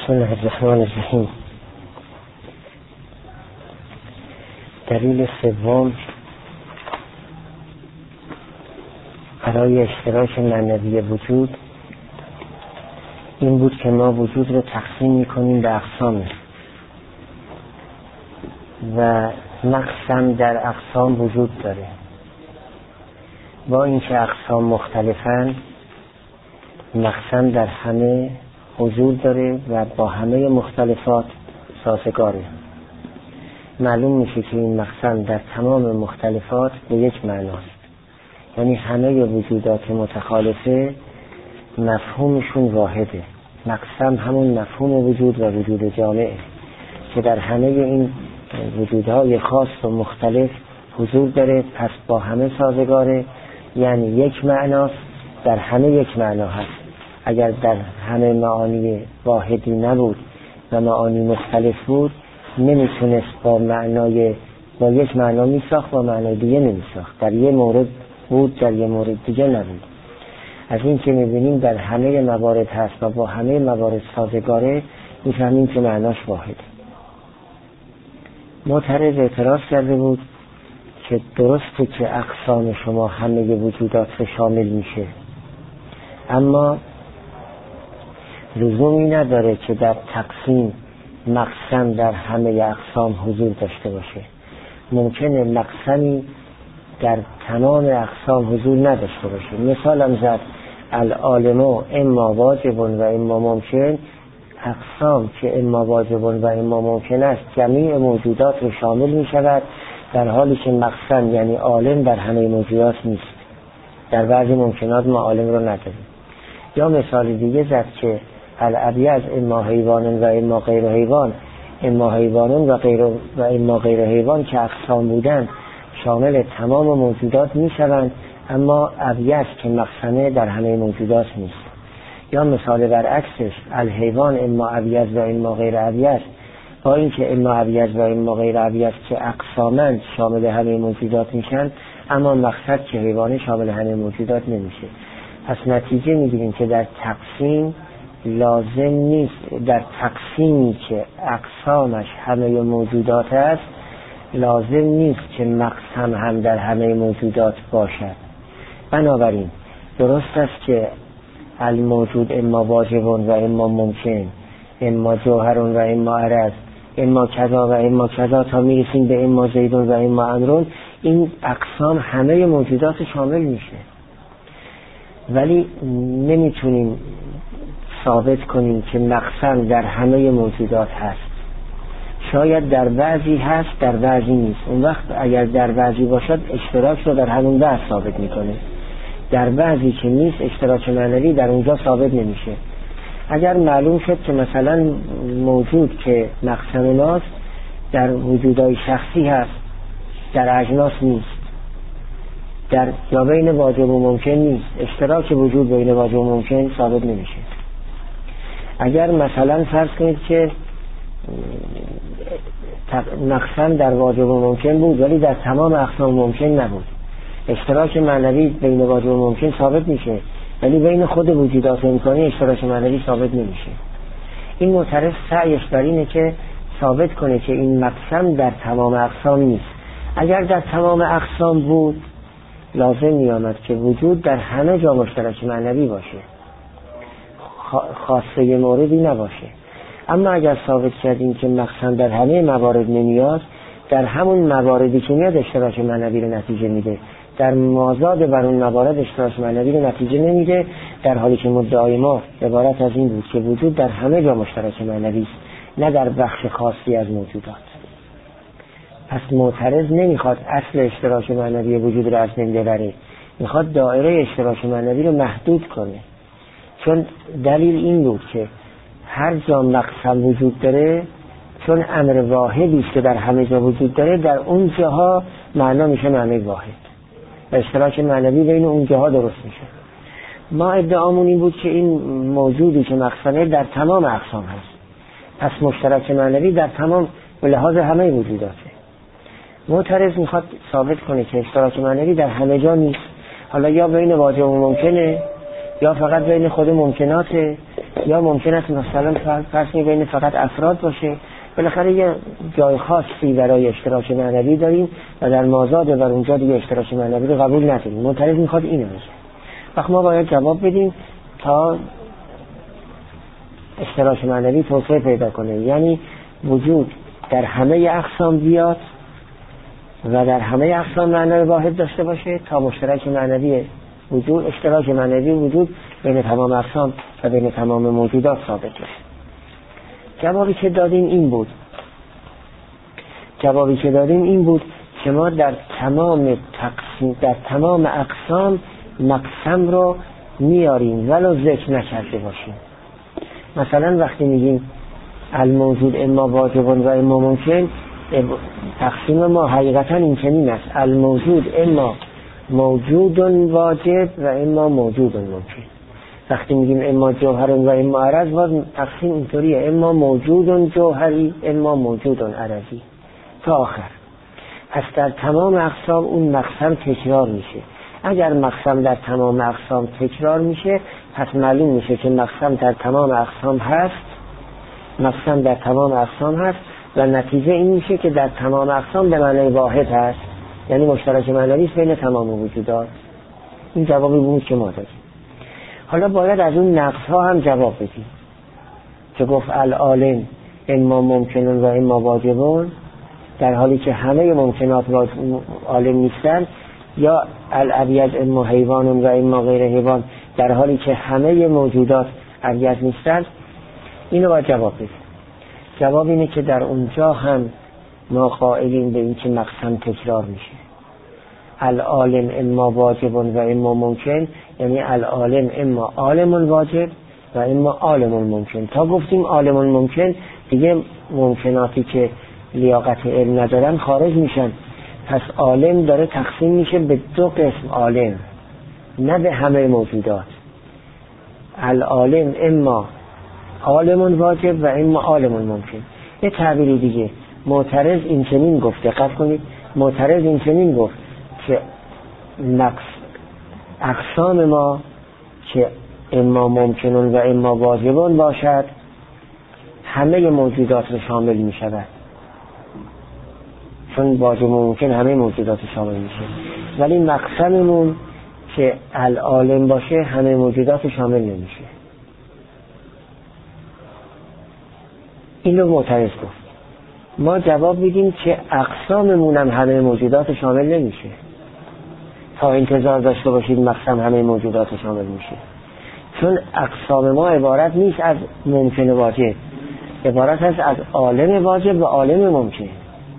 بسم الله الرحمن الرحیم. دلیل سوم برای اشتراک معنوی وجود این بود که ما وجود رو تقسیم میکنیم به اقسام و مقسم در اقسام وجود داره. با اینکه اقسام مختلفن، مقسم در همه حضور داره و با همه مختلفات سازگاره. معلوم میشه که این مقسم در تمام مختلفات به یک معناست، یعنی همه وجودات متخالفه مفهومشون واحده. مقسم همون مفهوم وجود و وجود جامعه که در همه این وجودهای خاص و مختلف حضور داره، پس با همه سازگاره، یعنی یک معناست، در همه یک معنا هست. اگر در همه معانی واحدی نبود و معانی مختلف بود، نمیتونست با یک معنا میساخت، با معنای دیگه نمیساخت. در یه مورد بود، در یه مورد دیگه نبود. از این که میبینیم در همه موارد هست و با همه موارد سازگاره، میفهمیم که معناش واحده. معترض اعتراض کرده بود که درسته که اقسام شما همه وجودات رو شامل میشه، اما لزومی نداره که در تقسیم مقسم در همه اقسام حضور داشته باشه. ممکنه مقسمی در تمام اقسام حضور نداشته باشه. مثالم زد العالم اما واجب و اما ممکن. اقسام که اما واجب و اما ممکن است جمیع موجودات رو شامل می شود، در حالی که مقسم یعنی عالم در همه موجودات نیست. در بعضی ممکنات ما عالم رو نداریم. یا مثال دیگه زد که الابیض اما حیوان و اما غیر حیوان، اما حیوان و اما غیر حیوان که اقسام بودن شامل تمام موجودات می شوند، اما ابیض که مقسمه در همه موجودات نیست. یا مثال برعکسش الحیوان اما ابیض و اما غیر ابیض، با اینکه اما ابیض و اما غیر ابیض که اقسامن شامل همه موجودات میشن، اما مقصد که حیوان شامل همه موجودات نمیشه. پس نتیجه میگیریم که در تقسیم لازم نیست، در تقسیمی که اقسامش همه موجودات است لازم نیست که مقسم هم در همه موجودات باشد. بنابراین درست است که الموجود اما واجب و اما ممکن، اما جوهر و اما عرض، اما کذا و اما کذا تا میرسیم به اما زید و اما عمرو، این اقسام همه موجودات شامل میشه. ولی نمیتونیم ثابت کنیم که مقسم در همه موجودات هست. شاید در بعضی هست، در بعضی نیست. اون وقت اگر در بعضی باشد اشتراک رو در همون بعض ثابت میکنه. در بعضی که نیست اشتراک معنوی در اونجا ثابت نمیشه. اگر معلوم شد که مثلا موجود که مقسم ماست در وجودهای شخصی هست، در اجناس نیست، یا بین واجب و ممکن نیست، اشتراک وجود بین واجب و ممکن ثابت نمیشه. اگر مثلا فرض کنید که مقسم در واجب و ممکن بود ولی در تمام اقسام ممکن نبود، اشتراک معنوی بین واجب و ممکن ثابت میشه، ولی بین خود وجودات امکانی اشتراک معنوی ثابت نمیشه. این معترض سعیش بر اینه که ثابت کنه که این مقسم در تمام اقسام نیست. اگر در تمام اقسام بود لازم میامد که وجود در همه جا مشترک معنوی باشه، خاصه موردی نباشه. اما اگر ثابت کردیم که مقسم در همه موارد نمیاد، در همون مواردی که میاد اشتراک معنوی رو نتیجه میده، در مازاد بر اون موارد اشتراک معنوی رو نتیجه نمیده، در حالی که مدعای ما عبارت از این بود که وجود در همه جا مشترک معنوی است، نه در بخش خاصی از موجودات. پس معترض نمیخواد اصل اشتراک معنوی وجود رو از بین ببره، میخواد دایره اشتراک معنوی رو محدود کنه. چون دلیل این بود که هر جا مقسم وجود داره، چون امر واحدی است که در همه جا وجود داره، در اون جاها معنا میشه معنی واحد و اشتراک معنوی بین اون جاها درست میشه. ما ادعامون این بود که این موجودی که مقسمه در تمام اقسام هست، پس مشترک معنوی در تمام به لحاظ همه وجوداته. معترض میخواد ثابت کنه که اشتراک معنوی در همه جا نیست، حالا یا بین واجب و ممکنه، یا فقط بین خود ممکناته، یا ممکن است مثلا فرض بین فقط افراد باشه. بالاخره یه جای خاصی برای اشتراک معنوی داریم و در مازاد و اونجا دیگه اشتراک معنوی رو قبول نداریم. معترض میخواد اینو بگه. وقت ما باید جواب بدیم تا اشتراک معنوی توسعه پیدا کنه، یعنی وجود در همه اقسام بیاد و در همه اقسام معنای واحد داشته باشه تا مشترک معنوی وجود، اشتراک معنوی وجود بین تمام اقسام و بین تمام موجودات ثابت بشه. جوابی که دادیم این بود که ما در تمام اقسام مقسم رو میاریم ولو ذکر نکرده باشیم. مثلا وقتی میگیم الموجود اما واجب و اما ممکن، تقسیم ما حقیقتا این چنین است: الموجود اما موجود واجب و اما موجود ممکن. وقتی میگیم اما جوهر و اما عرض، باز تقسیم اینطوریه: اما موجود جوهری اما موجود عرضی تا آخر. پس در تمام اقسام اون مقسم تکرار میشه. اگر مقسم در تمام اقسام تکرار میشه، پس معلوم میشه که مقسم در تمام اقسام هست و نتیجه این میشه که در تمام اقسام به معنی واحد هست، یعنی مشترک معنوی بین تمام وجودات. این جوابی بود که ما دادیم. حالا باید از اون نقص ها هم جواب بدیم که گفت العالم اما ممکنون و اما واجبون، در حالی که همه ممکنات عالم نیستن، یا الابیض اما حیوانون و اما غیر حیوان، در حالی که همه موجودات ابیض نیستن. اینو باید جواب بدیم. جواب اینه که در اونجا هم ما قائلیم به این که مقسم تکرار میشه. العالم اما واجبون و اما ممکن، یعنی العالم اما عالم واجب و اما عالم ممکن. تا گفتیم عالم ممکن، دیگه ممکناتی که لیاقت علم ندارن خارج میشن. پس عالم داره تقسیم میشه به دو قسم عالم، نه به همه موجودات. العالم اما عالم واجب و اما عالم ممکن. یه تعبیری دیگه، معترض این چنین گفت، دقت کنید، معترض این چنین گفت که اقسام ما که اما ممکنون و اما واجبون باشد همه موجودات رو شامل می شود، چون واجب و ممکن همه موجودات رو شامل می شود. ولی مقسممون که العالم باشه همه موجودات رو شامل نمیشه. این رو معترض گفت. ما جواب میدیم که اقساممون هم همه موجودات شامل نمیشه. تا انتظار داشته باشید مقسم همه موجودات شامل میشه، چون اقسام ما عبارت نیست از ممکن واجب، عبارت است از عالم واجب و عالم ممکن.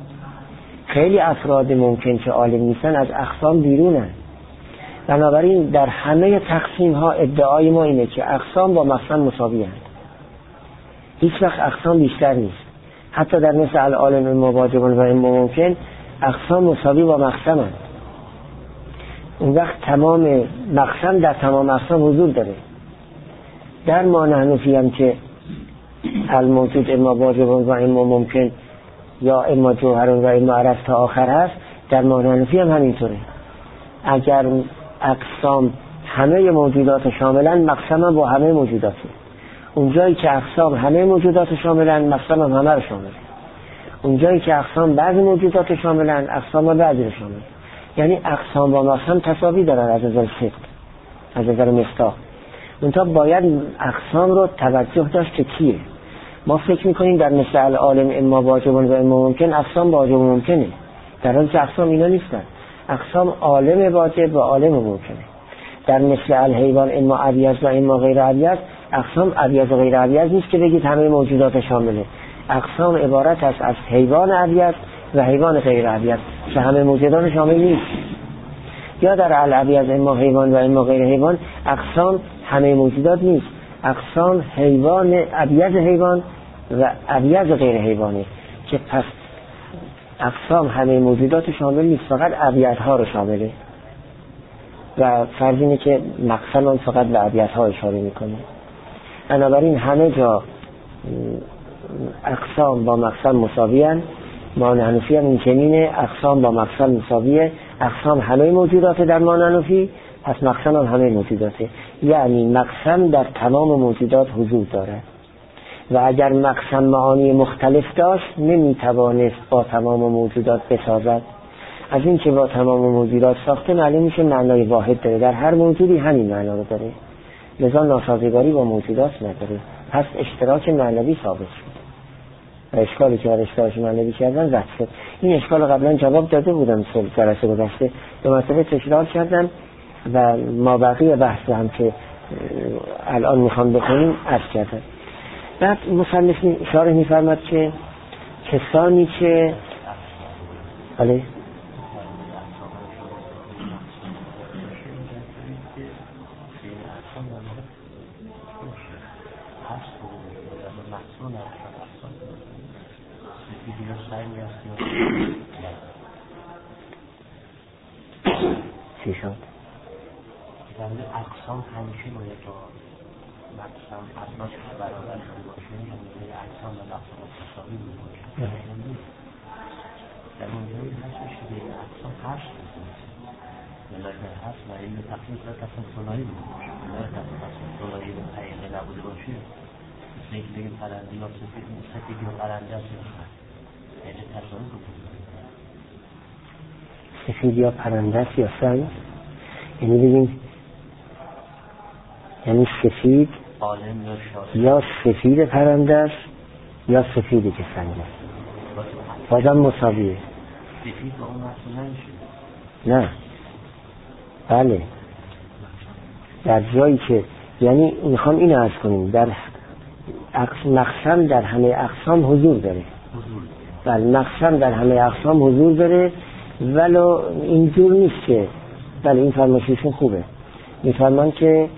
خیلی افراد ممکن که عالم نیستن از اقسام بیرونن. بنابراین در همه تقسیم ها ادعای ما اینه که اقسام با مقسم مساوی هستند. هیچ وقت اقسام بیشتر نیست. حتی در مثل العالم اما واجب و اما ممکن، اقسام مساوی با مقسم هست. اون وقت تمام مقسم در تمام اقسام حضور داره. در ما نحنفی هم که الموجود اما واجب و اما ممکن یا اما جوهر و اما عرض تا آخر هست، در ما نحنفی هم همینطوره. اگر اقسام همه موجودات شاملن، مقسم هم با همه موجوداته. اونجایی که اقسام همه موجودات شاملن، مقسم هم همه رو شاملن. اونجایی که اقسام بعضی موجودات شاملن، اقسام هم بعضی رو شاملن. یعنی اقسام با مقسم تساوی دارن از نظر فقه، از نظر مصداق. منتها باید اقسام رو توجه داشت که کیه. ما فکر میکنیم در مثل العالم اما واجب و اما ممکن اقسام واجب و ممکنه، در حالی که اقسام اینا نیستن. اقسام عالم واجب و عالم ممکنه. در مثل الحیوان اما ابیض و اما غیر ابیض، اقسام ابیض و غیر ابیض نیست که بگید همه موجودات شامله. اقسام عبارت است از حیوان ابیض و حیوان غیر ابیض که همه موجودات شامل نیست. یا در الابیض اما حیوان و اما غیر حیوان، اقسام همه موجودات نیست. اقسام حیوان ابیض حیوان و ابیض غیر حیوانی، که پس اقسام همه موجودات شامل نیست، فقط ابیض ها رو شامله. و فرض اینه که مقسم هم فقط به ابیض ها اشاره میکنه. بنابراین همه جا اقسام با مقسم مساوی هستند. ما نحنفی هم این چنینه، اقسام با مقسم مساویه. اقسام همه موجودات در ما نحنفی پس مقسم هم همه موجوداته، یعنی مقسم در تمام موجودات حضور دارد و اگر مقسم معانی مختلف داشت نمیتوانست با تمام موجودات بسازد. از این که با تمام موجودات ساخته معلوم میشه معنای واحد داره، در هر موجودی همین معنا رو داره، لذا ناسازگاری با موجودات نداره، پس اشتراک معنوی ثابت شد و اشکالی که در اشتراک معنوی کردن رد شد. این اشکال قبلا جواب داده بودم جلسه گذشته، دو مرتبه تکرار کردم و ما بقیه بحث هم که الان میخوام بخونیم عرض کردم. بعد مصنف اشاره می‌فرماد که کسانی که بله چی شد؟ یعنی اقسام همیشه باید با مقسم اسماش برابر شده باشه، یعنی اقسام و مقسم متساوی باشه. در اونجایی هستش که اقسام هست ملاکه هست و این تقسیم کنه تصمیم ثنایی بوده باشه، ملاکه تصمیم ثنایی به حقیقه نبوده باشه، مثل اینکه بگیم پرنده یا سفید یا پرنده است یا خط، یعنی تصمیم بوده سفید یا پرنده است یا سنگ، یعنی بگیم یعنی سفید یا سفید پرنده است یا سفیدی که سنگ است، بازم مساویه. سفید با اون مقصود نمیشه؟ نه بله، در جایی که یعنی میخوام اینو عرض کنیم در مقسم در همه اقسام حضور داره، بله مقسم در همه اقسام حضور داره، ولو اینجور نیست که بله این فرمایششون خوبه، میفرمان که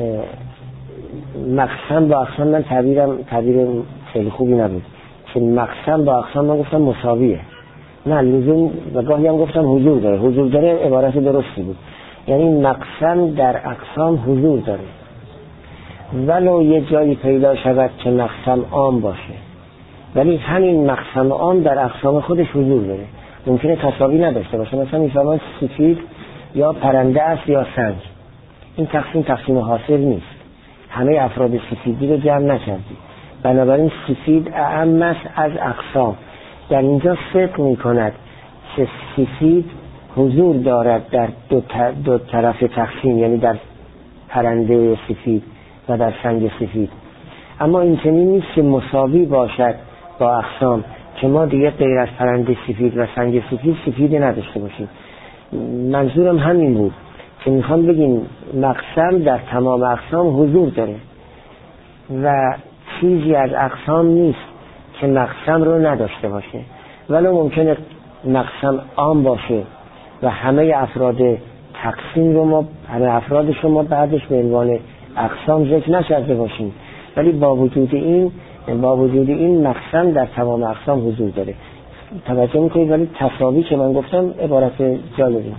مقسم با اقسام، من تعبیر خیلی خوبی نبود که مقسم با اقسام من گفتم مساویه، نه لزوم و گاهی هم گفتم حضور داره عبارت درستی بود، یعنی مقسم در اقسام حضور داره ولو یه جایی پیدا شود که مقسم عام باشه، ولی همین مقسم عام در اقسام خودش حضور داره، ممکنه تساوی نداشته باشه. مثلا میفرمان سفید یا پرنده است یا سنگ، این تقسیم حاصل نیست، همه افراد سفیدی رو جمع نکردی، بنابراین سفید اعم است از اقسام. در اینجا صدق می کند که سفید حضور دارد در دو طرف تقسیم، یعنی در پرنده سفید و در سنگ سفید، اما این چنین نیست که مساوی باشد با اقسام که ما دیگه غیر از پرنده سفید و سنگ سفید نداشته باشیم. منظورم همین بود که میخوام بگیم مقسم در تمام اقسام حضور داره و چیزی از اقسام نیست که مقسم رو نداشته باشه، ولو ممکنه مقسم عام باشه و همه افراد تقسیم رو ما همه افرادش رو ما بعدش به عنوان اقسام ذکر نکرده باشیم، ولی با وجود این مقسم در تمام اقسام حضور داره. توجه میکنید؟ ولی تساوی که من گفتم عبارت جالبی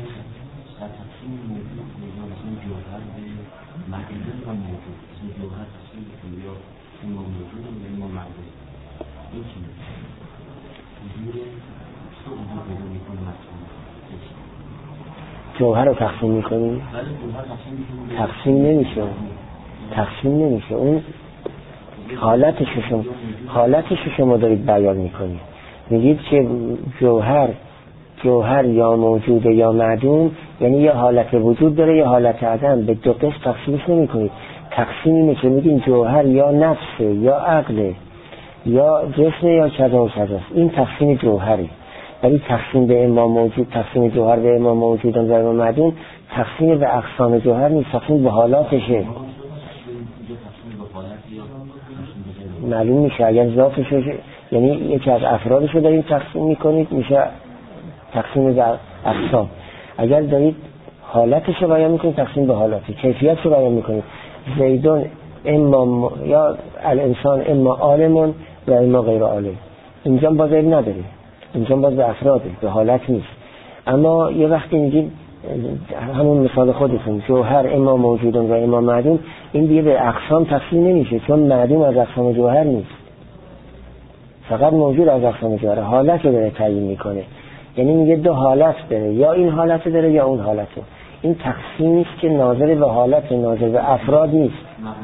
جوهر رو تقسیم میکنیم؟ تقسیم نمیشه. اون حالتش شما دارید بیان میکنید، میگید که جوهر یا موجوده یا معدوم، یعنی یه حالت وجود داره یه حالت عدم، به دو قسم تقسیمش نمیکنید. تقسیم اینه که میگین جوهر یا نفسه یا عقله یا جسم یا کذا و کذاست، این تقسیم جوهری. ولی تقسیم به اما موجود، تقسیم جوهر به اما موجود و اما معدوم، تقسیم به اقسام جوهر نیست، تقسیم به حالاتشه. معلوم میشه اگر ذاتش یعنی یکی از افرادش رو دارید تقسیم میکنید میشه تقسیم به اقسام، اگر دارید حالتش رو بیان میکنید تقسیم به حالاتی، کیفیت رو بیان میکنید. زیدون اما یا الانسان اما عالم و اما غیر عالم، اینجا باز عیب نداره، اینجا باز به افراده به حالت نیست. اما یه وقتی میگید همون مثال خودتون جوهر اما موجودون و اما معدوم، این دیگه به اقسام تقسیم نمیشه، چون معدوم از اقسام جوهر نیست، فقط موجود از اقسام جوهر، حالت رو داره تعیین میکنه. یعنی میگه دو حالت داره، یا این حالت داره یا اون حالت. این تقسیمی است که ناظر به حالت، ناظر به افراد نیست.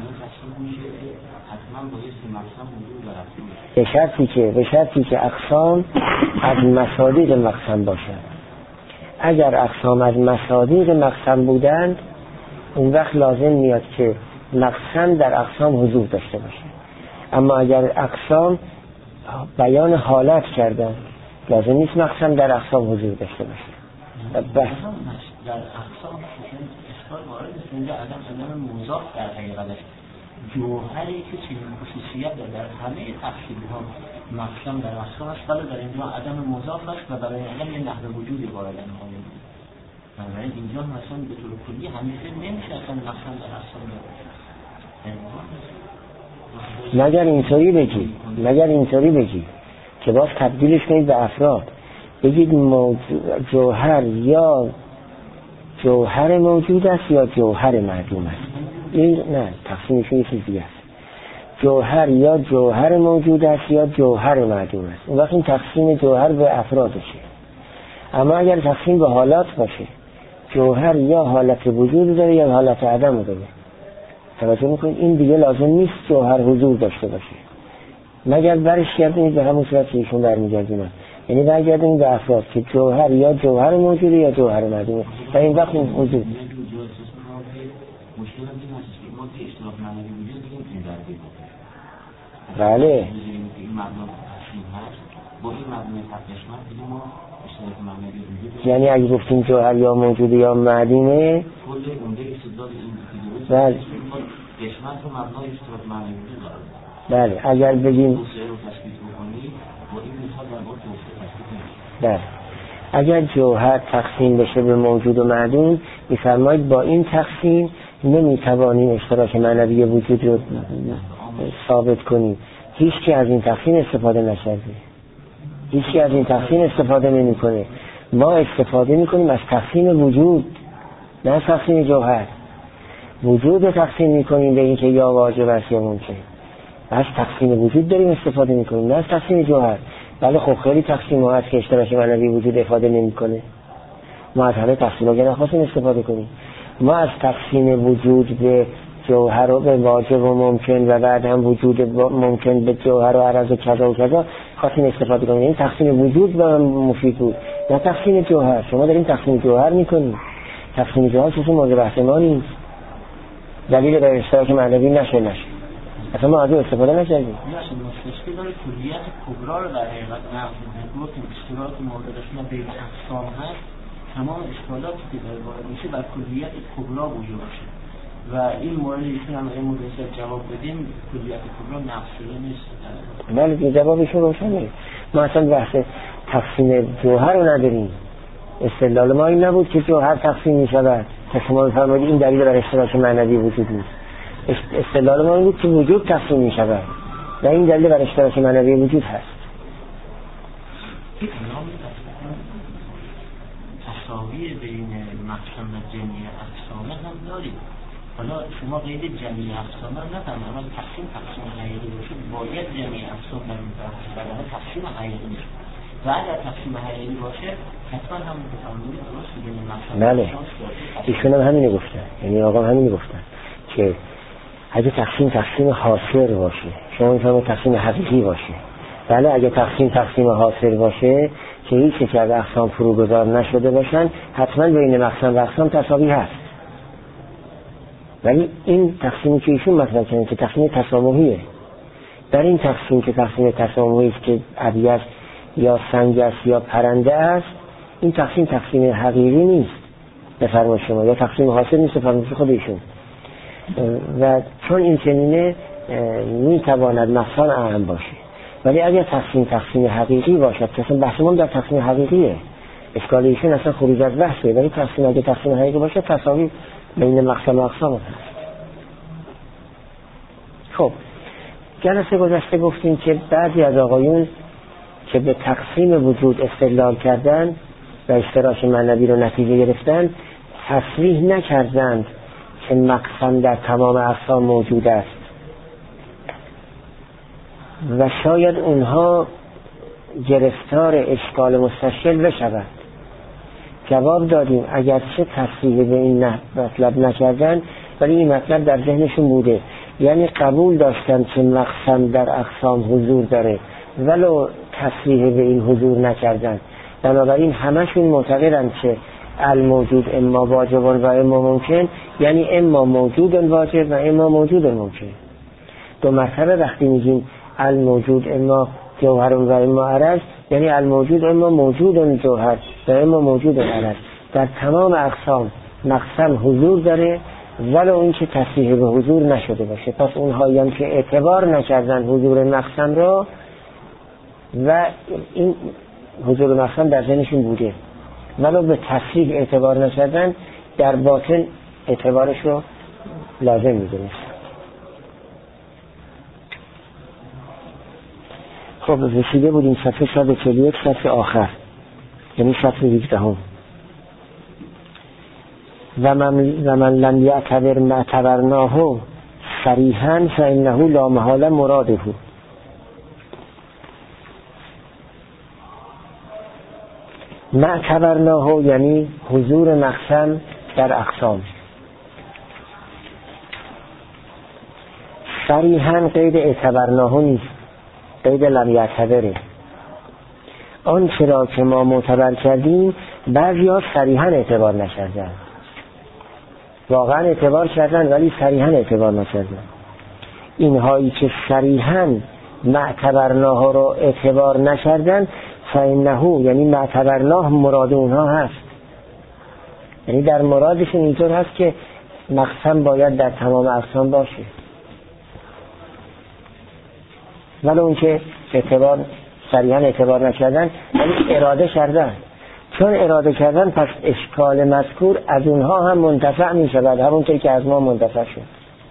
به شرطی که اقسام از مصادیق مقسم باشد. اگر اقسام از مصادیق مقسم بودند اون وقت لازم میاد که مقسم در اقسام حضور داشته باشه. اما اگر اقسام بیان حالت کردن لازم نیست مقسم در اقسام حضور داشته باشه. در اقسام اشکال وارد است. اینجا عدم مضاف در حقیقتش جوهری که چنین خصوصیت داره در همه تفصیل‌ها مقسم در اقسام است، ولی در اینجا عدم مضاف است و برای علم یه نحو وجودی وارد نمایید. بنابراین اینجا مثلا به طور کلی همیشه نمیشه اصلا مقسم در اقسام مگر اینطوری بگی که باز تبدیلش کنید به افراد، بگید جوهر یا جوهر موجود است یا جوهر معدوم است. این نه، تقسیمش یه چیز دیگه است. جوهر یا جوهر موجود است یا جوهر معدوم است. اون وقت این تقسیم جوهر به افرادشه. اما اگر تقسیم به حالات باشه، جوهر یا حالت وجود داره یا حالت عدم داره. توجه میکنید این دیگه لازم نیست جوهر حضور داشته باشه، مگر برش گردونید به همون صورت که ایشون برمیگردونن، یعنی برگردونید به افراد که جوهر یا جوهر موجوده یا جوهر معدومه. در این وقت این حضور بله یعنی اگه گفتیم جوهر یا موجوده یا معدومه بله اگر بگیم بله اگر جوهر تقسیم بشه به موجود و معدوم می‌فرمایید با این تقسیم نمیتوانیم اشتراک معنوی وجود رو ثابت کنیم. هیچ کی از این تقسیم استفاده نشده، هیچ کی از این تقسیم استفاده نمی‌کنه. ما استفاده می‌کنیم از تقسیم وجود، نه از تقسیم جوهر. وجود رو تقسیم می‌کنیم به اینکه یا واجب است یا ممکن. از تقسیم وجود داریم استفاده می‌کنیم، نه از تقسیم جوهر. بله خب خیلی تقسیم هست که اشتراک معنوی وجود استفاده نمی‌کنه. ما از همه تقسیم‌ها نخواستیم استفاده کنیم. ما از تقسیم وجود به جوهر و به واجب و ممکن و بعد هم وجود ممکن به جوهر و عرض و کذا و کذا خواستیم استفاده کنیم. این تقسیم وجود به هم مفید بود، نه تقسیم جوهر. شما دارین تقسیم جوهر میکنید. تقسیم جوهر چیزی مورد بحث ما نیست. دلیل بر اشتراک معنوی نشه اصلا ما از اون استفاده نکردیم. مشکل داره کلیت کبرا رو در حقیقت نقض میکنه که اشتراک موردشون بین اقسام هست. تمام اشکالاتی که داره وارد میشه بر کلیت کبرا بوده باشه و این مورد ایشون هم این مورد جواب بدیم کلیت کبرا نقض شده نیست. بله جوابشون روشنه. ما اصلا بحث تقسیم جوهر رو نداریم. استدلال ما این نبود که جوهر تقسیم میشود تا شما بفرمایید این دلیل بر اشتراک معنوی وجود نیست. استدلال ما این بود که وجود تقسیم میشود و این دلیل بر اشتراک معنوی وجود هست. تساوی بین مقسم و جمعی اقسامه هم داریم. حالا شما قید جمعی اقسامه رو نفهم، اما تقسیم حقیقی باشه باید جمعی اقسام برای تقسیم حقیقی باشه و اگر تقسیم حقیقی باشه حتما هم بفرمایید درست بین مقسم. بله ایشون هم همینه گفتن، یعنی آقا همینه گفتن که اگه تقسیم حاصل باشه شما میفهمید تقسیم حقیقی باشه. بله اگه تقسیم حاصل باشه که هیچ که از اقسام فروگذار نشده باشن حتما بین مقسم و اقسام تساوی هست. ولی این تقسیمی که ایشون مطرح کردن که تقسیم تسامحیه، در این تقسیم که تقسیم تسامحی است که ابیض یا سنگ است یا پرنده است، این تقسیم حقیقی نیست بفرمایید شما، یا تقسیم حاصل نیست بفرمایید خود ایشون. و چون این چنینه میتواند مقسم اهم باشه. ولی اگر تقسیم حقیقی باشد که اصلا بحثمون در تقسیم حقیقیه، اشکال ایشون اصلا خروج از بحثه، ولی اگه تقسیم حقیقی باشه تساوی بین مقسم و اقسام هست. خب جلسه گذشته گفتیم که بعضی از آقایون که به تقسیم وجود استدلال کردن و اشتراک معنوی رو نتیجه گرفتن تصریح نکردند که مقسم در تمام اقسام موجود است و شاید اونها گرفتار اشکال مستشکل بشوند جواب دادیم اگرچه تصریح به این مطلب نکردن ولی این مطلب در ذهنشون بوده، یعنی قبول داشتن که مقسم در اقسام حضور داره ولو تصریح به این حضور نکردن. بنابراین همشون معتقدن که الموجود اما واجب و اما ممکن، یعنی اما موجود واجب و اما موجود ممکن. دو مرتبه وقتی میگیم الموجود اما جوهر و اما عرض، یعنی الموجود اما موجود جوهر و اما موجود عرض. در تمام اقسام مقسم حضور داره ولو این که تصریح به حضور نشده باشه. پس اونهایی هم که اعتبار نکردن حضور مقسم را و این حضور مقسم در ذهنشون بوده ولو به تصریح اعتبار نکردن، در باطن اعتبارش رو لازم میدونست. خب رسیده بودیم صفحه 141 صفحه آخر، یعنی صفحه 18 و من لم یعتبر ما اعتبرناه صریحا فانه لا محاله مراده. ما اعتبرناه یعنی حضور مقسم در اقسام. صریحا قید اعتبرناه نیست، قید لم یعتبره. آن چرا که ما معتبر کردیم بعضی ها صریحا اعتبار نکردن، واقعا اعتبار کردن ولی صریحا اعتبار نکردن. اینهایی که صریحا معتبرناه رو اعتبار نکردن فإنه یعنی معتبرناه مراد اونها هست، یعنی در مرادشون اینطور هست که مقسم باید در تمام اقسام باشه ولی اون که اعتبار صریحا اعتبار نکردن ولی اراده کردن. چون اراده کردن پس اشکال مذکور از اونها هم منتفع می شود، همونطور که از ما منتفع شد.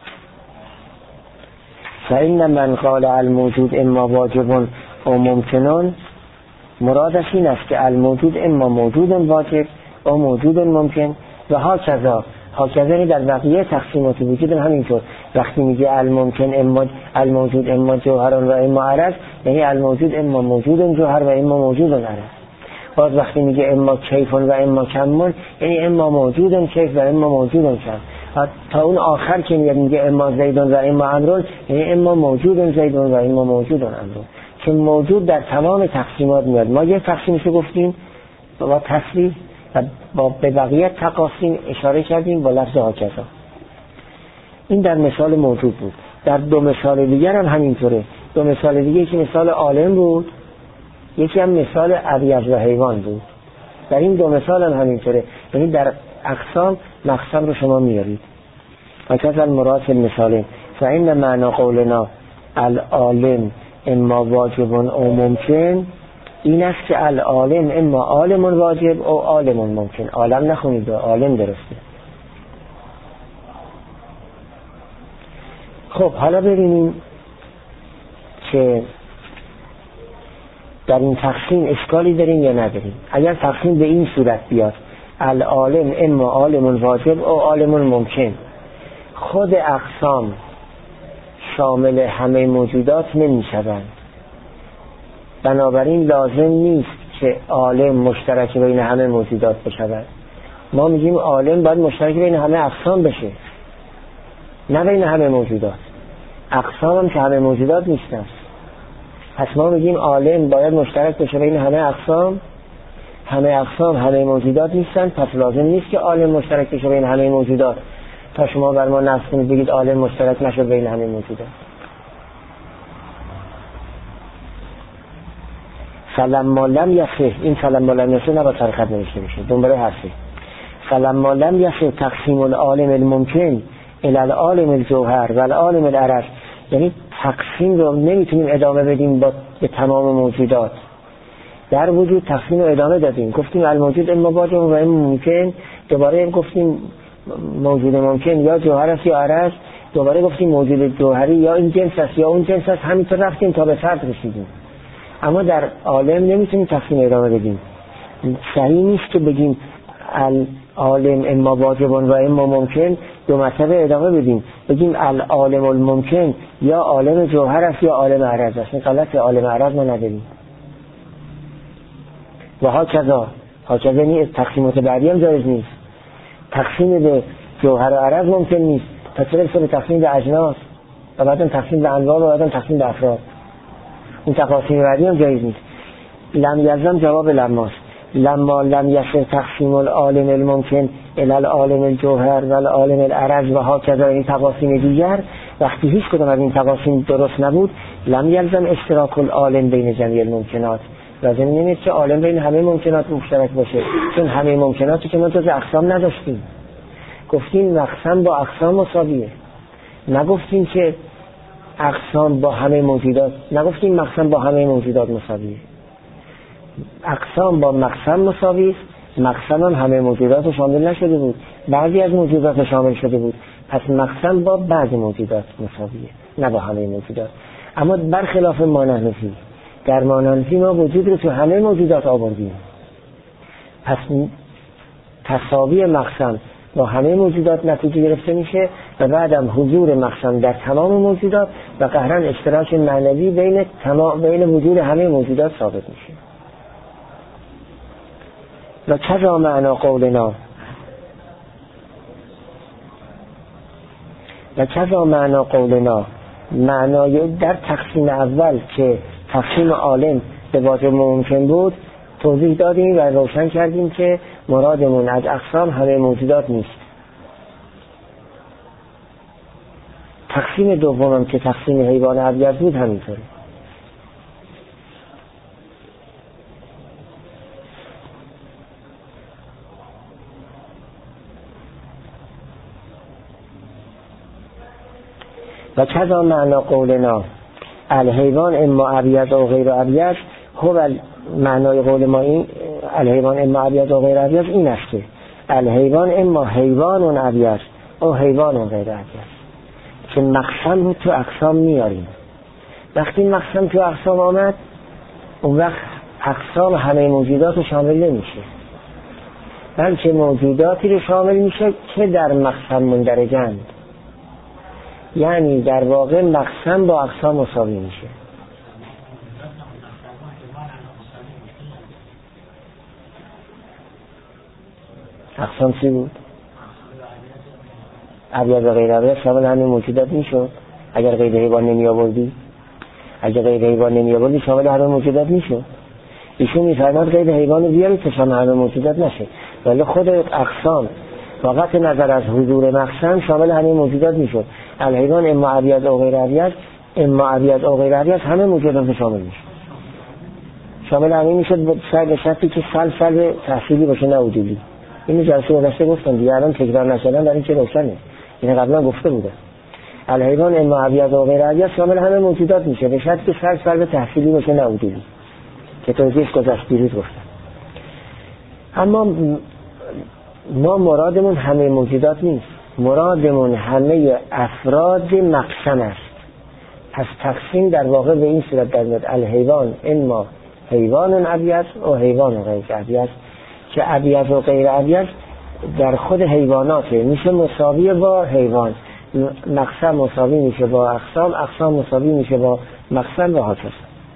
فإن من قال الموجود اما واجب او ممکن، مرادش این است که الموجود اما موجود واجب او موجود ممکن و هاکذا در بقیه تقسیمات وجود همینطور. وقتی میگه الممکن اما الموجود اما جوهر و اما عرض، یعنی الموجود اما موجود جوهر و اما موجود عرض. باز وقتی میگه اما کیف و اما کم، یعنی اما موجود کیف و اما موجود کم. تا اون آخر که میگه اما زید و اما عمرو، یعنی اما موجود زید و اما موجود عمرو، که موجود در تمام تقسیمات میاد. ما یه تقسیمشو گفتیم با تصریح و با به بقیه تقاسیم اشاره کردیم با لفظ هاکذا. این در مثال موجود بود. در دو مثال دیگر هم همینطوره. دو مثال دیگه که مثال عالم بود، یکی هم مثال ابیض و حیوان بود. در این دو مثال هم همینطوره، یعنی در اقسام مقسم رو شما میارید. وکذا المراد فی المثالین فإن معنی قولنا العالم اما واجب او ممکن این است که العالم اما عالم واجب او عالم ممکن. عالم نخونید، عالم درسته. خب حالا ببینیم که در این تقسیم اشکالی داریم یا نداریم. اگر تقسیم به این صورت بیاد العالم اما عالم واجب او عالم ممکن، خود اقسام شامل همه موجودات نمی شوند، بنابراین لازم نیست که عالم مشترک بین همه موجودات بشود. ما میگیم عالم باید مشترک بین همه اقسام بشه، نه بین همه موجودات. اقسام هم که همه موجودات نیستن. پس ما میگیم عالم باید مشترک بشه بین همه اقسام. همه اقسام همه موجودات نیستن، پس لازم نیست که عالم مشترک بشه بین همه موجودات تا شما بر ما نص کنید بگید عالم مشترک نشد بین همه موجودات. فلما لم یصح، این فلما لم یصح نباید سرخط نوشته بشه، دنباله حرفه. فلما لم یصح تقسیم العالم الممکن الی العالم الجوهر و العالم العرض، یعنی تقسیم رو نمیتونیم ادامه بدیم به تمام موجودات. در وجود تقسیم رو ادامه دادیم، گفتیم الموجود اما واجب و اما ممکن، دوباره گفتیم موجود ممکن یا جوهر است یا عرض، دوباره گفتیم موجود جوهری یا این جنس است یا اون جنس است، همینطور رفتیم تا به فرد رسیدیم. اما در عالم نمیتونیم تقسیم ادامه بدیم. صحیح نیست که بگیم العالم اما واجب و اما ممکن دو مرتبه ادامه بدیم، بگیم العالم الممکن یا عالم جوهر است یا عالم عرض است. این غلط، عالم عرض ما نداریم. و هاکذا هاکذا نیست. تقسیمات بعدی هم جایز نیست. تقسیم به جوهر و عرض ممکن نیست، پس برسه به تقسیم به اجناس و بعدم تقسیم به انواع و بعدم تقسیم به افراد. این تقاسیم بعدی هم جایز نیست. لم یلزم جواب لماست. لما لم یصح تقسیم العالم الممکن الی العالم الجوهر و العالم العرض و هاکذا این تقاسیم دیگر، وقتی هیچ کدام از این تقاسیم درست نبود، لم یلزم اشتراک العالم بین جمیع الممکنات، لازم نیست که عالم بین همه ممکنات مشترک باشه، چون همه ممکناتی که ما جز اقسام نداشتیم. گفتیم مقسم با اقسام مساویه، نگفتیم که اقسام با همه موجودات، نگفتیم مقسم با همه موجودات مساویه. اقسام با مقسم مساوی است، مقسم هم همه موجودات شامل نشده بود، بعضی از موجودات شامل شده بود، پس مقسم با بعضی موجودات مساویه، نه با همه موجودات. اما برخلاف مانحنفی، در مانحنفی ما وجود رو تو همه موجودات آوردیم، پس تساوی مقسم با همه موجودات نتیجه گرفته میشه و بعدم حضور مقسم در تمام موجودات و قهرن اشتراک معنوی بین وجود همه موجودات ثابت میشه. و کذا معنا قولنا، و کذا معنا قولنا، معنای در تقسیم اول که تقسیم عالم به واجب ممکن بود توضیح دادیم و روشن کردیم که مرادمون از اقسام همه موجودات نیست. تقسیم دومم که تقسیم حیوان ابیض بود همینطوره. و کذا معنا قولنا الحیوان اما ابیض و غیر ابیض، هو معنای قول ما این الحیوان اما ابیض و غیر ابیض این است که الحیوان اما حیوان ابیض و حیوان غیر ابیض، که مقسم رو تو اقسام میاریم. وقتی مقسم تو اقسام آمد، اون وقت اقسام همه موجودات رو شامل نمیشه، بلکه موجوداتی رو شامل میشه که در مقسم مندرجند. یعنی در واقع مقسم با اقسام مساوی میشه. اقسام چی بود؟ ابیض و غیر ابیض شامل همه موجودات میشد. اگر غیر حیوان نمی آوردی، اگر غیر حیوان نمی آوردی شامل همه موجودات میشد. ایشون میفرماد غیر حیوان رو بیاری که شامل همه موجودات نشه، ولی خود اقسام فقط نظر از حضور مقسم شامل همه موجودات میشد. الحیوان اما ابیض و غیر ابیض، اما ابیض و غیر ابیض همه موجودات شامل میشه، شامل همه میشد به شرطی که سلسله تحصیلی باشه نه وجودی. این جلسه گذشته گفتم دیگه، الان تکرار نشدن در این که روشنه، این قبلا گفته بودم. الحیوان اما ابیض و غیر ابیض شامل همه موجودات میشه به شرطی که سلسله تحصیلی باشه نه وجودی، که توضیحش گذشت دیروز گفتم. اما ما مرادمون همه موجودات نیست، مرادمون همه افراد مقسم است. پس تقسیم در واقع به این صورت در میاد الحیوان اما حیوان ابیض و حیوان غیر ابیض، که ابیض و غیر ابیض در خود حیواناته، میشه مساوی با حیوان، مقسم مساوی میشه با اقسام، اقسام مساوی میشه با مقسم و هاکذا.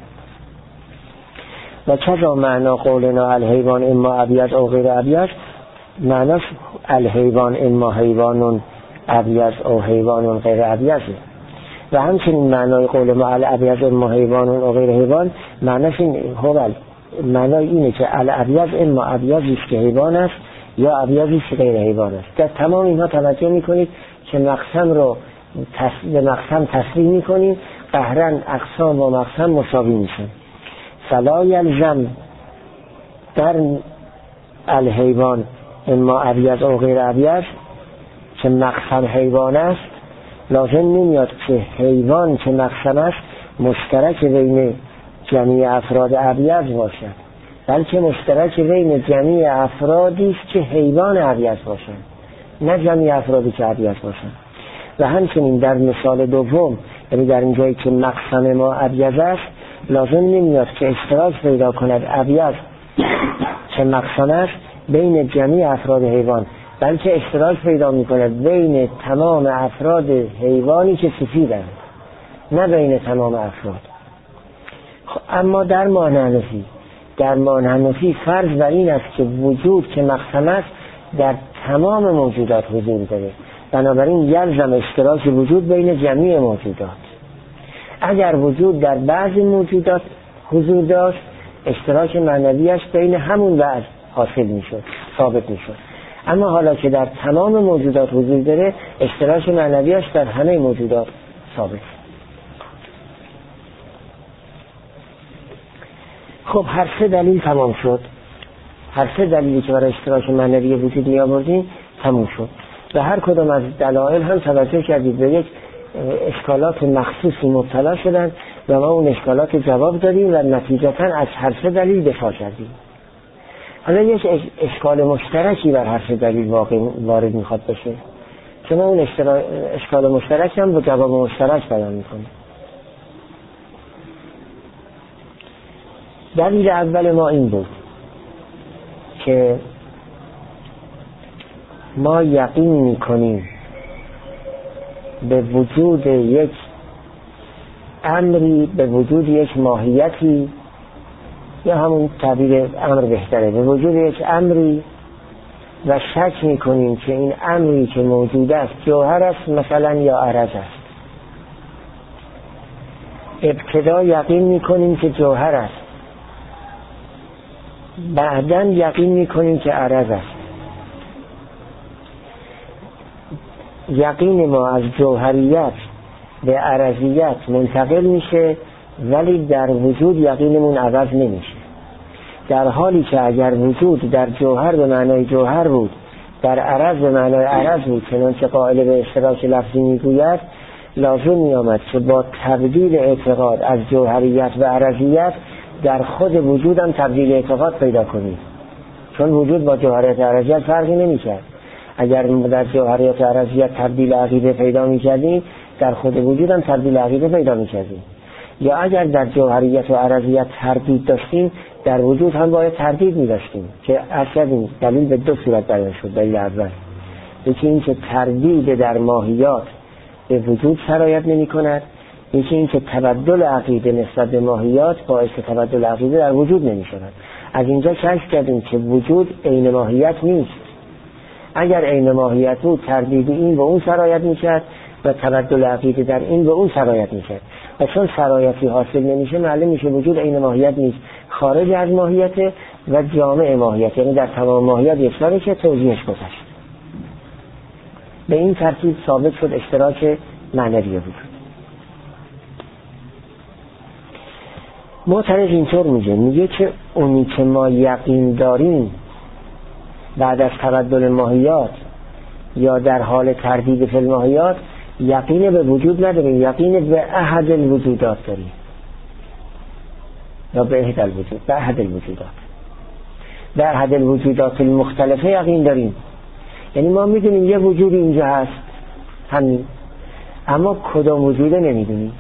و کذا معنا قولنا الحیوان اما ابیض و غیر ابیض، معناش الحیوان اما حیوان ابیض و حیوان غیر ابیض. و همچنین معنای قول ما الابیض اما حیوان و غیر حیوان، معناش این هوال، معنای اینه که الابیض اما ابیضی که حیوان است یا ابیضی که غیر حیوان است. در تمام اینها توجه میکنید که مقسم رو به مقسم تصریح میکنید، قهرن اقسام و مقسم مساوی میشن. فلا یلزم در الحیوان اما ابیض و غیر ابیض که مقسم حیوان است، لازم نمیاد که حیوان که مقسم است مشترک بین جمیع افراد ابیض باشد، بلکه مشترک بین جمیع افرادی است که حیوان ابیض باشند، نه جمیع افرادی که ابیض باشند. و همچنین در مثال دوم، یعنی در این جایی که مقسم ما ابیض است، لازم نمیاد که اشتراک پیدا کند ابیض که مقسم است بین جمیع افراد حیوان، بلکه اشتراک پیدا میکند بین تمام افراد حیوانی که سفیدند، نه بین تمام افراد. اما در مانحنفی در مانحنفی فرض بر این است که وجود که مقسم است در تمام موجودات حضور داره، بنابراین یلزم اشتراک وجود بین جمیع موجودات. اگر وجود در بعضی موجودات حضور داشت، اشتراک معنویش بین همون بعض حاصل میشد، ثابت میشد. اما حالا که در تمام موجودات حضور داره، اشتراک معنویش در همه موجودات ثابت. خب هر سه دلیل تمام شد. هر سه دلیلی که برای اشتراک معنوی وجود می آوردیم تمام شد. و هر کدام از دلایل هم توجه کردید به یک اشکالات مخصوصی مبتلا شدن و ما اون اشکالات جواب دادیم و نتیجتا از هر سه دلیل دفاع کردیم. حالا یک اشکال مشترکی بر هر سه دلیل وارد میخواد بشه که ما اون اشکال مشترک هم با جواب مشترک بیان میکنیم. دلیل اول ما این بود که ما یقین میکنیم به وجود یک امری، به وجود یک ماهیتی، یا همون تعبیر امر بهتره، به وجود یک امری و شک میکنیم که این امری که موجود است جوهر است مثلا یا عرض است. ابتدا یقین میکنیم که جوهر است، بعداً یقین میکنیم که عرض است. یقین ما از جوهریت به عرضیت منتقل میشه، ولی در وجود یقینمون عوض نمیشه. در حالی که اگر وجود در جوهر به معنای جوهر بود، در عرض به معنای عرض بود، چنانچه قائل به اشتراک لفظی میگوید، لازم میآمد که با تبدیل اعتقاد از جوهریت به عرضیت در خود وجودم تبدیل اعتقاد پیدا کنید، چون وجود با جوهریت و عرضیت فرقی نمی‌کرد. اگر در جوهریت و عرضیت تبدیل عقیده پیدا می‌کردیم، در خود وجودم تبدیل عقیده پیدا می‌کردیم. یا اگر در جوهریت و عرضیت تردید داشتیم، در وجود هم باید تردید می‌داشتیم که اصلا دلیل به دو صورت بیان شد. دلیل اول یکی این که تردید در ماهیات به وجود سرایت نمی‌کند، یکی این که تبدل عقیده نسبت به ماهیات باعث تبدل عقیده در وجود نمی‌شود. از اینجا کشف کردیم که وجود عین ماهیت نیست. اگر عین ماهیت بود، تردید این به اون سرایت می‌کرد و تبدل عقیده در این به اون سرایت می‌کرد. و چون سرایتی حاصل نمیشه، معلوم میشه وجود عین ماهیت نیست، خارج از ماهیت و جامع ماهیت، یعنی در تمام ماهیت یکسانی که توضیحش گذشت. به این ترتیب ثابت شد اشتراک معنوی وجود. معترض اینطور میگه که اونی که ما یقین داریم بعد از تبدل ماهیات یا در حال تردید فی الماهیات، یقین به وجود نداریم، یقین به احد الوجودات داریم، یا به احد الوجود، به احد الوجودات، به احد الوجودات المختلفه یقین داریم. یعنی ما میدونیم یه وجود اینجا هست همین، اما کدام وجوده نمیدونیم.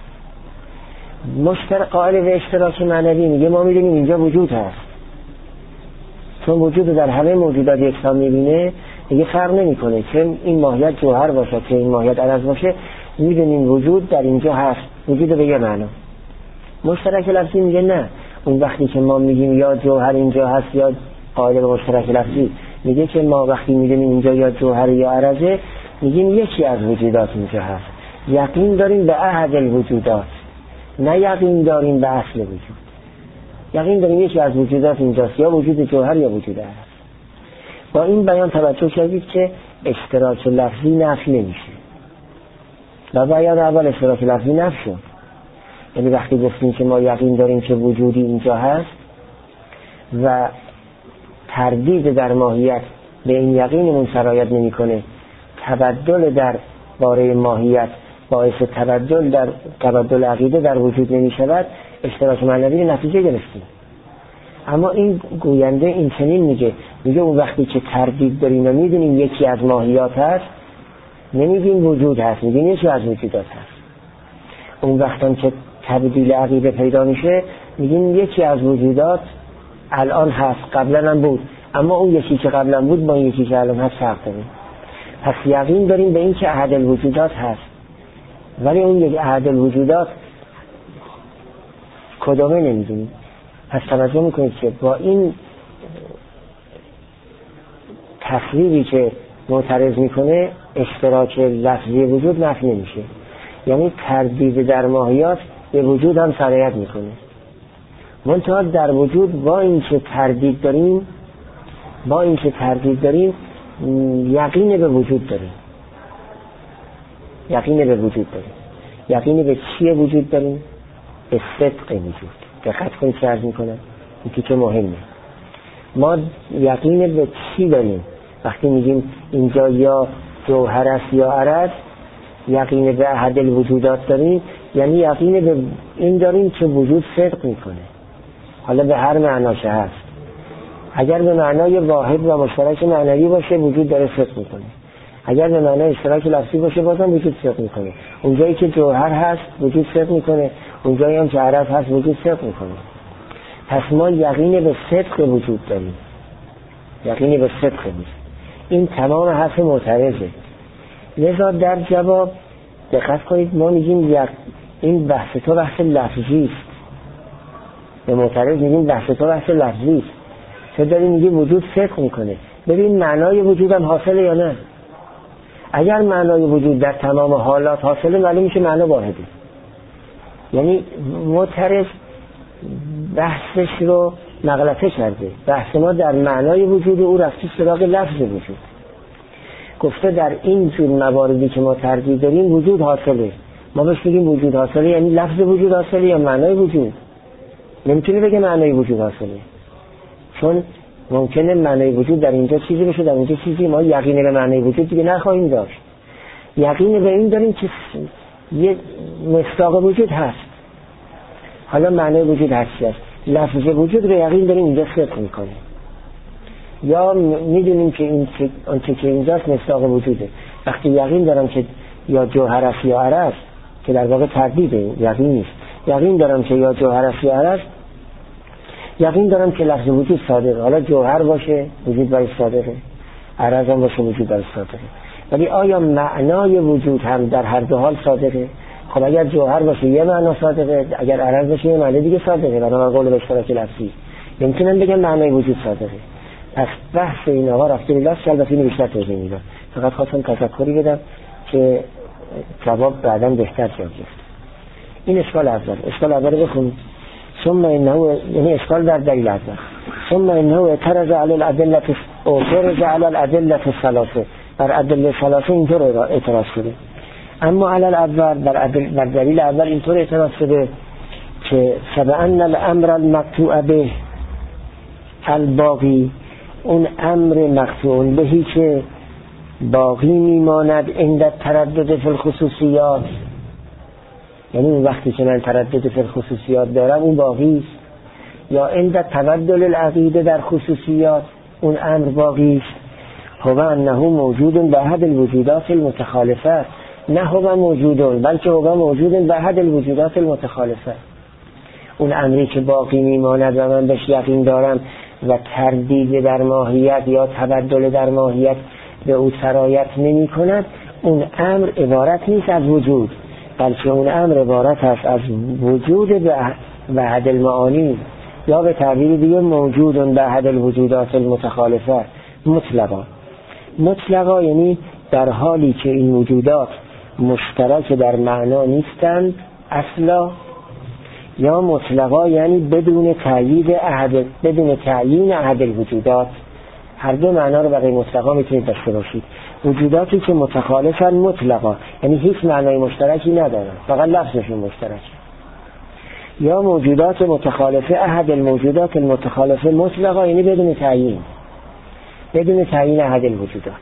قائل به اشتراک معنوی میگه ما میدونیم اینجا وجود هست، چون وجود در همه موجودات یکسان میبینه، دیگه فرق نمیکنه که این ماهیت جوهر باشه که این ماهیت عرض باشه، میدونیم وجود در اینجا هست، وجود به یه معنا. مشترک لفظی میگه نه، اون وقتی که ما میگیم یا جوهر اینجا هست یا قائل به مشترک لفظی میگه که ما وقتی میدونیم اینجا یا جوهر یا عرضه، میگیم یکی از وجودات اینجا هست، یقین داریم به احد الوجودات، نه یقین داریم به اصل وجود. یقین داریم یکی از وجودات اینجاست، یا وجود جوهر یا وجود عرض. با این بیان توجه کردید که اشتراک لفظی نفی نمیشه. و بیان اول اشتراک لفظی نفی شد. یعنی وقتی گفتیم که ما یقین داریم که وجودی اینجا هست و تردید در ماهیت به این یقینمون سرایت نمیکنه، تبدل در باره ماهیت باعث تبدل عقیده در وجود نمی شود، اشتراک معنوی نتیجه گرفتیم. اما این گوینده این چنین میگه اون وقتی که تردید داریم و میدونیم یکی از ماهیات هست، نمیگیم وجود هست، میگیم یکی از وجودات هست. اون وقتی که تبدیل عقیده پیدا میشه، میگیم یکی از وجودات الان هست، قبلا هم بود، اما اون یکی که قبلا بود با این یکی که الان هست فرق داره. پس یقین داریم به این که احد الوجودات هست، ولی اون یک احد الوجودات کدامه نمیدونیم. پس توجه میکنید که با این تخریبی که معترض میکنه اشتراک لفظی وجود نفی نمیشه، یعنی تردید در ماهیات به وجود هم سرایت میکنه. منتها در وجود با اینکه تردید داریم یقین به وجود داریم. یقین به چیه وجود داریم؟ به صدق وجود. دقت کنید چه عرض میکنم، این که مهمه. ما یقین به چی داریم؟ وقتی میگیم اینجا یا جوهر است یا عرض، یقین به احد الوجودات داریم، یعنی یقین به این داریم که وجود صدق میکنه. حالا به هر معناش هست. اگر به معنای واحد و مشترک معنوی باشه وجود داره صدق میکنه، اگر به معنای اشتراک لفظی باشه بازم وجود صدق میکنه. اونجایی که جوهر هست وجود صدق میکنه، اونجایی هم که عرض هست وجود صدق میکنه. پس ما یقین به صدق وجود داریم. این تمام حرف معترضه. لذا در جواب دقت کنید، ما میگیم این بحث تو بحث لفظی است. به معترض میگیم بحث تو بحث لفظی است. تو داری میگی وجود صدق میکنه، ببین معنای وجود هم حاصله یا نه. اگر معنای وجود در تمام حالات حاصله معلوم میشه معنی واحده. یعنی معترض بحثش رو مغلطه کرده. بحث ما در معنای وجود، او رفتی سراغ لفظ وجود. گفته در این جور مواردی که ما تردید داریم وجود حاصله. ما بهش میگیم وجود حاصله، یعنی لفظ وجود حاصله یا معنای وجود. نمیتونه بگه معنای وجود حاصله، چون ممکنه معنای وجود در اینجا چیزی بشه در اینجا چیزی. ما یقین به معنای وجود دیگه نخواهیم داشت. یقین به این داریم که یه مصداق وجود هست. حالا معنای وجود هستی است، لفظ وجود رو یقین داریم اینجا صدق میکنه. یا میدونیم که این آنچه که اینجاست مصداق وجوده. وقتی یقین دارم که یا جوهر است یا عرض، که در واقع تردیده، یقین نیست. یقین دارم که یا جوهر است یا عرض، یقین دارم که لفظ وجود صادقه. حالا جوهر باشه وجود برای صادقه، عرض هم باشه وجود برای صادقه. ولی آیا معنای وجود هم در هر دو حال صادقه؟ خب اگر جوهر باشه یه معنا صادقه، اگر عرض باشه یه معنی دیگه صادقه. بنابراین قول به اشتراک لفظی نمیتونن بگن معنای وجود صادقه. پس بحث این آقا رفته لفظ البته اینو بیشتر توضیح میدم. فقط خواستم تذکری بدم که جواب بعداً بهتر جواب گرفت. این اشکال اول بخونید. ثم انه، یعنی اشکال در دلیل اول. ثم انه اعترض علی الادله الثلاثه، بر ادله ثلاثه اینطور اعتراض شده. اما علی الاول، بر دلیل اول اینطور اعتراض شده که سبعن الامر المقطوع به الباقی، اون امر مقطوع بهی که باقی میماند عند تردد فی الخصوصیات، یعنی اون وقتی که من تردد فی الخصوصیات دارم اون باقی است، یا عند تبدل العقیده در خصوصیات اون امر باقی است. هو انه موجود به احد الوجودات المتخالفه، نه هو موجود بلکه هو موجود به احد الوجودات المتخالفه. اون امری که باقی میماند و من بهش یقین دارم و تردید در ماهیت یا تبدل در ماهیت به او سرایت نمی کند، اون امر عبارت نیست از وجود، بلکه اون امر عبارت است از وجود به احد المعانی، یا به تعبیر دیگه موجود به احد الوجودات المتخالفه مطلقا، یعنی در حالی که این وجودات مشترک در معنا نیستند اصلا، یا مطلقا یعنی بدون تعیین احد الوجودات. هر دو معنا رو برای مطلقا میتونید داشته باشید. وجوداتی که متخالفن مطلقا، یعنی هیچ معنای مشترکی ندارن، فقط لفظشون مشترک. یا موجودات متخالفه احد الموجودات المتخالفه مطلقا، یعنی بدون تعیین احد الوجودات.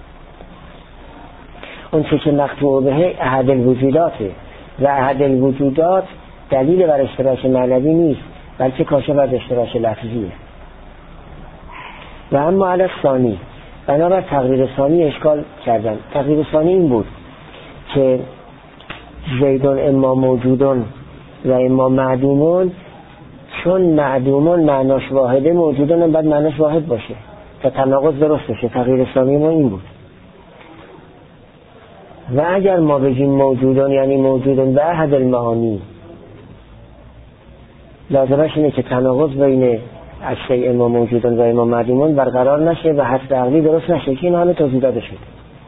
اون چه که مقطوع به احد الوجوداته و احد الوجودات دلیل بر اشتراک معنوی نیست، بلکه کاشف از اشتراک لفظیه. و اما علی الثانی، بنابر تقریر ثانی اشکال کردن. تقریر ثانی این بود که زیدون اما موجودون و اما معدومون، چون معدومون معناش واحده، موجودون هم باید معناش واحد باشه تا تناقض درست بشه. تقریر ثانی ما این بود. و اگر ما بگیم موجودون یعنی موجودون به احد المعانی، لازمش اینه که تناقض بین اشیاء ما موجودن و ما معدومون برقرار نشه و حس عقلی درست نشه که این همه توضیح داده شد.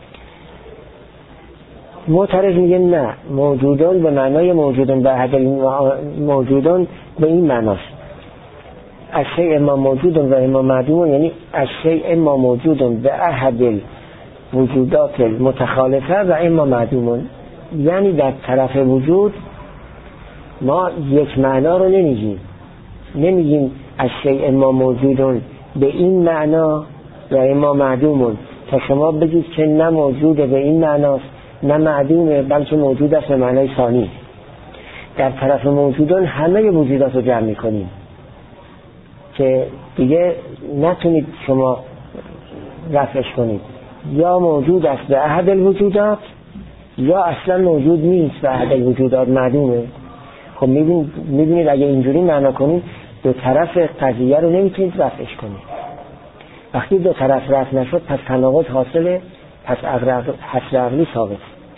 معترض میگه نه، موجودان به معنای موجودن به احد موجودان به این معناست. اشیاء ما موجودن و اما معدومون یعنی اشیاء ما موجودن به احد وجودات متخالفه و اما معدومون، یعنی در طرف وجود ما یک معنا رو نمیگیم اشیاء ما موجودن به این معنا و اما معدومون تا شما بگید که نه موجوده به این معناست نه معدومه، بلکه موجود است به معنای ثانی. در طرف موجودان همه وجودات رو جمع میکنیم که دیگه نتونید شما رفعش کنید، یا موجود است به احد الوجودات یا اصلا موجود نیست به احد الوجودات معدومه. خب میبینید اگه اینجوری معنا کنید دو طرف قضیه رو نمیتونید رفعش کنید. وقتی دو طرف رفع نشد پس تناقض حاصله، پس حصر عقلی ثابت.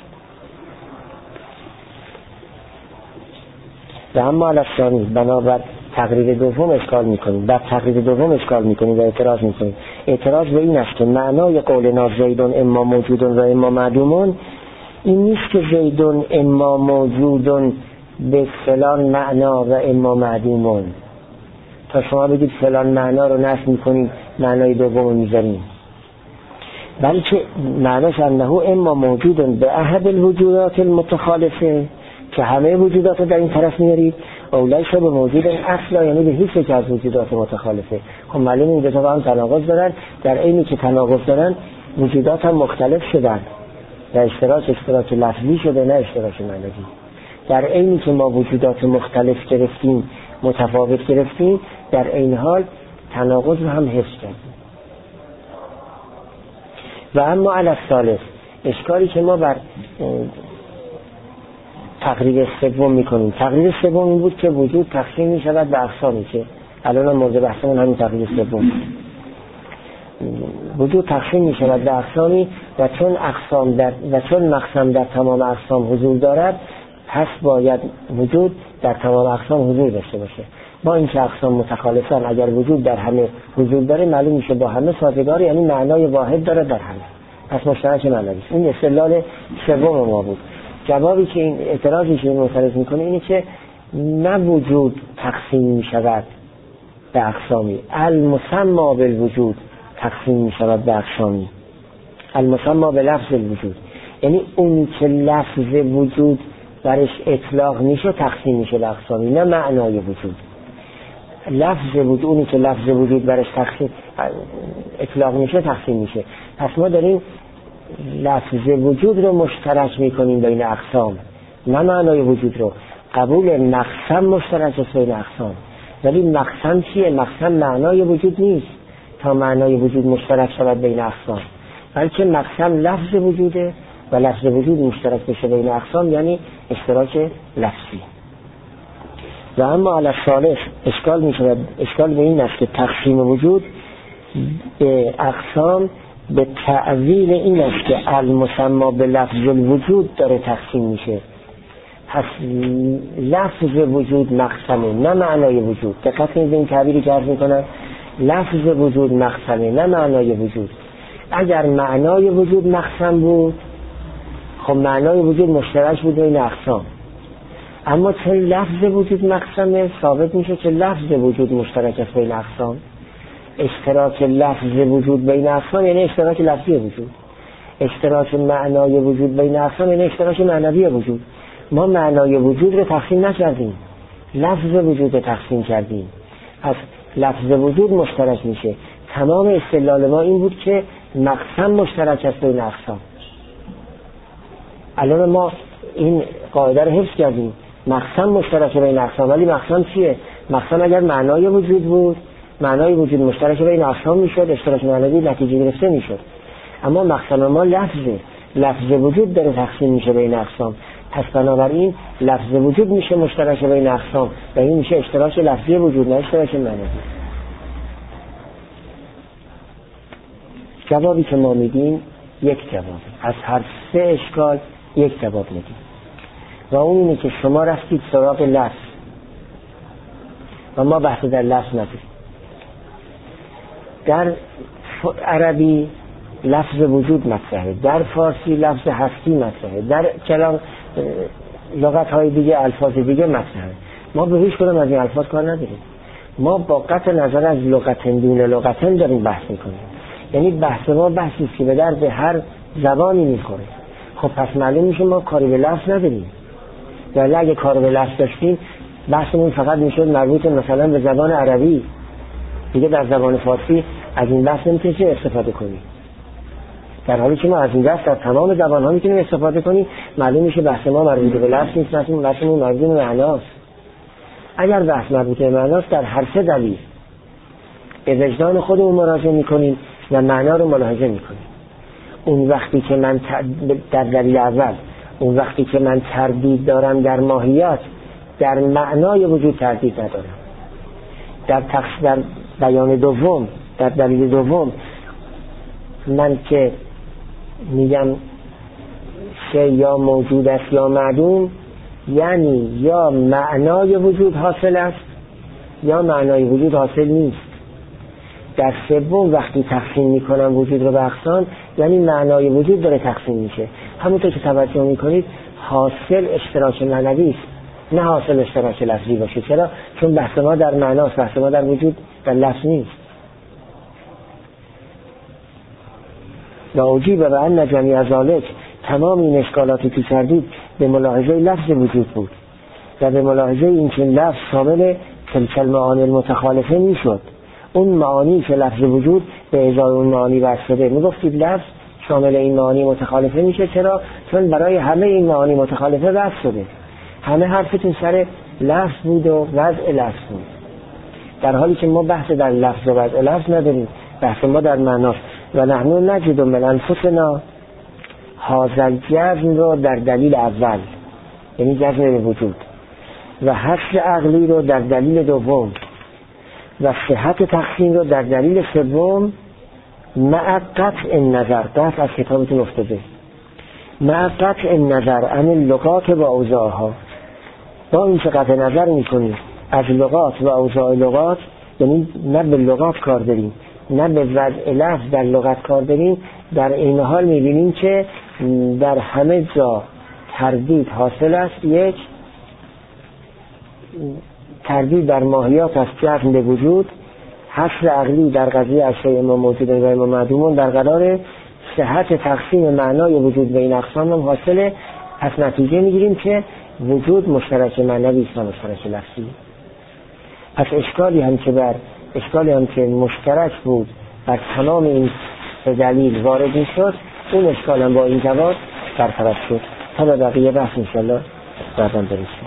و اما علشانی بنابر تقریر دوم اشکال میکنیم، بر تقریر دوم اشکال میکنیم و اعتراض میکنیم. اعتراض به این است که معنای قولنا زیدون اما موجودون و اما معدومون این نیست که زیدون اما موجودون به فلان معنا و اما معدومون. تا شما بگید فلان معنا رو نفی میکنید معنای دوم رو میذاریم، بلکه معناش انه اما موجودون به احد الوجودات المتخالفه که همه وجودات رو در این طرف میارید، اولیش به موجود اصلا یعنی به هیچ یک از وجودات متخالفه. خب معلومه این دو تا با هم تناقض دارن، در عینی که تناقض دارن وجودات هم مختلف شدن، در اشتراک لفظی شده نه اشتراک معنوی. در عینی که ما وجودات مختلف گرفتیم متفاوت گرفتیم، در این حال تناقض رو هم حفظ کردیم. و اما علی الثالث اشکالی که ما بر تقریر سوم میکنیم، تقریر سوم این بود که وجود تقسیم میشود به اقسامی که الان مورد بحثمون همین تقریر سوم. وجود تقسیم میشود به اقسامی و چون مقسم در تمام اقسام حضور دارد پس باید وجود در تمام اقسام حضور داشته باشه. با اینکه اقسام متخالفن اگر وجود در همه حضور داره معلوم میشه با همه سازگاره، یعنی معنای واحد داره در همه، پس مشترک معنوی است. این استدلال سوم ما بود. جوابی که این اعتراضی که این معترض میکنه اینه که نه وجود تقسیم میشود به اقسامی، المسمى بالوجود تقسیم میشود به اقسامی، المسمى به لفظ الوجود، یعنی اون که لفظ وجود برش اطلاق میشه تقسیم میشه به اقسامی، نه معنای وجود. لفظ وجود، اونی که لفظ وجود برش اطلاق میشه تقسیم میشه. پس ما داریم لفظ وجود رو مشترک میکنیم بین اقسام، نه معنای وجود رو. قبول مقسم مشترک است بین اقسام، ولی مقسم چیه؟ مقسم معنای وجود نیست تا معنای وجود مشترک شود بین اقسام، بلکه مقسم لفظ وجوده و لفظ وجود مشترک بشه بین اقسام یعنی اشتراک لفظی. و اما علی الثالث اشکال به این است که تقسیم وجود به اقسام به تعویل این است که المسمى به لفظ الوجود داره تقسیم میشه. پس لفظ وجود مقسمه نه معنای وجود. دقت کنید این تعبیری که عرض میکنم، لفظ وجود مقسمه نه معنای وجود. اگر معنای وجود مقسم بود خب معنای وجود مشترک بود بین اقسام، اما چون لفظ وجود مقسمه ثابت میشه که لفظ وجود مشترک است بین اقسام. اشتراک لفظ وجود بین اقسام یعنی اشتراک لفظی وجود، اشتراک معنای وجود بین اقسام یعنی اشتراک معنوی وجود. ما معنای وجود رو تقسیم نکردیم، لفظ وجود رو تقسیم کردیم، پس لفظ وجود مشترک میشه. تمام استدلال ما این بود که مقسم مشترک است بین اقسام. الان ما این قاعده رو حفظ کردیم، مقسم مشترک بین اقسام، ولی مقسم چیه؟ مقسم اگر معنای وجود بود، معنای وجود مشترک بین اقسام میشد، اشتراک معنوی نتیجه گرفته میشد. اما مقسم ما لفظ وجود داره تقسیم میشه بین اقسام، پس بنابراین لفظ وجود میشه مشترک بین اقسام و این میشه اشتراک لفظی وجود نه اشتراک معنوی. جوابی که ما میدیم یک جواب، از هر سه اشکال یک جواب میدیم و اون اینه که شما رفتید سراغ لفظ و ما بحث در لفظ نداریم. در عربی لفظ وجود مطرحه، در فارسی لفظ هستی مطرحه، در کلام لغت‌های دیگه الفاظ دیگه مطرحه. ما به هیچ کدوم از این الفاظ کار نداریم. ما با قطع نظر از لغتن دون لغتن داریم بحث میکنیم. یعنی بحث ما بحثی است که به درد هر زبانی میخوره. خب پس معلوم میشه ما کاری به لفظ نداریم. ولی اگه کار به لفظ داشتیم بحثمون فقط میشد مربوط مثلا به زبان عربی، دیگه در زبان فارسی از این بحث نمیتونیم استفاده کنیم. در حالی که ما از این دست در تمام زبان‌ها میتونیم استفاده کنیم. معلوم میشه بحث ما مربوط به لفظ نیست، بحثمون مربوط به معناست. اگر بحث مربوط به معناست در هر سه دلیل به وجدان خودمون مراجعه میکنیم و معنا رو ملاحظه میکنیم. اون وقتی که من در دلیل اول، اون وقتی که من تردید دارم در ماهیت، در معنای وجود تردید ندارم. در بیان دوم، در دلیل دوم، من که میگم شی یا موجود است یا معدوم، یعنی یا معنای وجود حاصل است یا معنای وجود حاصل نیست. در سوم وقتی تقسیم میکنم وجود رو به اقسام، یعنی معنای وجود داره تقسیم میشه. همونطور که توجه میکنید حاصل اشتراک معنوی است، نه حاصل اشتراک لفظی باشه. چرا؟ چون بحث ما در معناست، بحث ما در وجود، در لفظ نیست. ناجیب و ان جمیع ذالک، تمام این اشکالاتی که کردید به ملاحظه لفظ وجود بود و به ملاحظه این که لفظ شامل تلک المعانی المتخالفه میشد. اون معانی که لفظ وجود به ازای اون معانی بر شده، میگفتید لفظ شامل این معانی متخالفه میشه. چرا؟ چون برای همه این معانی متخالفه بحث شده. همه حرفتون سر لفظ بود و وضع لفظ بود، در حالی که ما بحث در لفظ و وضع لفظ نداریم، بحث ما در معناست. و نحن نجد من انفسنا هذا الجزم رو در دلیل اول، یعنی جزم به وجود، و حصر عقلی رو در دلیل دوم، و صحت تقسیم رو در دلیل سوم، مع قطع النظر. قطع از کتابتون افتاده، مع قطع النظر عن اللغات و اوضاعها. با این که قطع نظر میکنیم از لغات و اوضاع لغات، یعنی نه به لغات کار داریم نه به وضع لفظ در لغت کار داریم، در این حال میبینیم که در همه جا تردید حاصل است. یک، تردید در ماهیات از جزم به وجود، حصر عقلی در قضیه اشیاء ما موجود و ما معدومون، در قرار صحت تقسیم معنای وجود به این اقسام هم حاصله. پس نتیجه میگیریم که وجود مشترک معنوی است و مشترک لفظی. پس اشکالی هم که مشترک بود بر تمام این دلیل وارد میشد، اون اشکال هم با این جواب برطرف شد. تا به بقیه بحث انشاءالله بعداً برسیم.